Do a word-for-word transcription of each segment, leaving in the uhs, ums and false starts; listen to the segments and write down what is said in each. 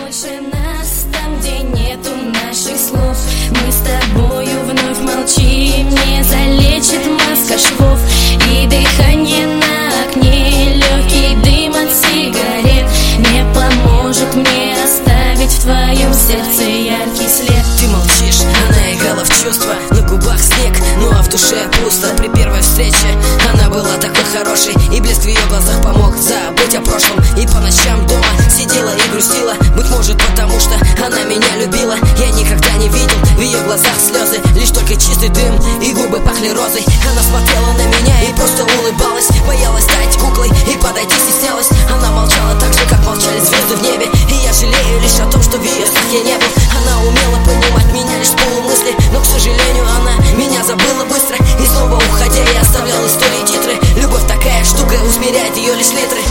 больше нас, там, где нету наших слов. Мы с тобою вновь молчим, не залечит маска швов. И дыхание на окне, легкий дым от сигарет не поможет мне оставить в твоем сердце яркий след. Ты молчишь, она играла в чувства, на губах снег, ну а в душе пусто. При первой встрече она была такой хорошей, и блеск в ее глазах помог забыть о прошлом. И по ночам дома сидела и грустила, быть может потому что она меня любила. Я никогда не видел в ее глазах слезы, лишь только чистый дым и губы пахли розой. Она смотрела на меня и просто улыбалась, боялась стать куклой и подойти стеснялась. Она молчала так же, как молчали звезды в небе, и я жалею лишь о том, что в ее снах я не был. Она умела понимать меня лишь в полумысли, но, к сожалению, она меня забыла быстро. И снова уходя, я оставлял истории титры. Любовь такая штука, усмиряет ее лишь литры.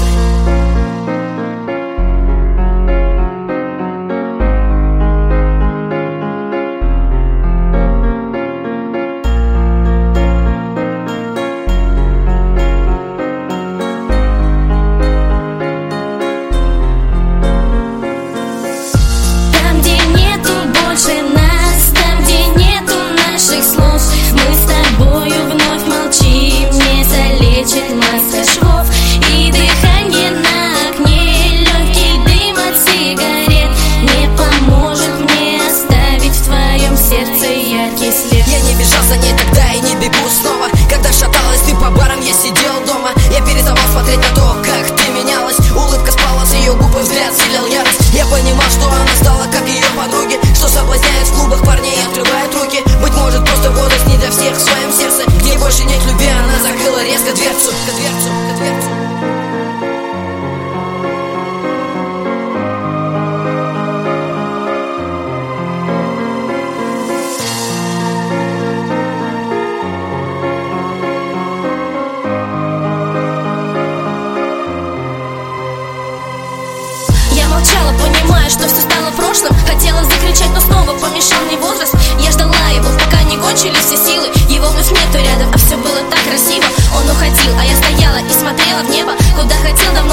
Я не бежал за ней тогда и не бегу снова. Когда шаталась ты по барам, я сидел дома. Я переставал смотреть на то, как ты менялась. Улыбка спала с ее губ, и взгляд вселял ярость. Я понимал, что она стала как ее подруги, что соблазняет в клубах парней и открывает руки. Быть может просто возраст не для всех в своем сердце, где больше нет любви, она закрыла резко дверцу, дверцу, дверцу. Молчала, понимая, что все стало прошлым. Хотела закричать, но снова помешал мне возраст. Я ждала его, пока не кончились все силы. Его вновь нету рядом, а все было так красиво. Он уходил, а я стояла и смотрела в небо, куда хотел давно.